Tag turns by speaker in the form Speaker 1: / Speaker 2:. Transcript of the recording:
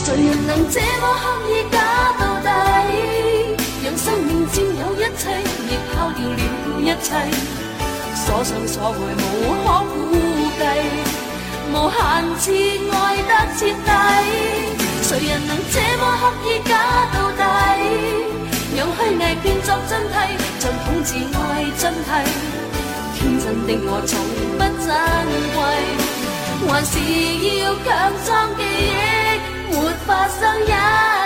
Speaker 1: 谁人能这么刻意假到底，让生命佔有一切，亦拋掉了一切，所想所愛無可估計，無限次愛得徹底。誰人能這麼刻意假到底，讓虛偽變作真諦，像統治愛真諦。天真的我從不珍貴，還是要強裝記憶，沒發生一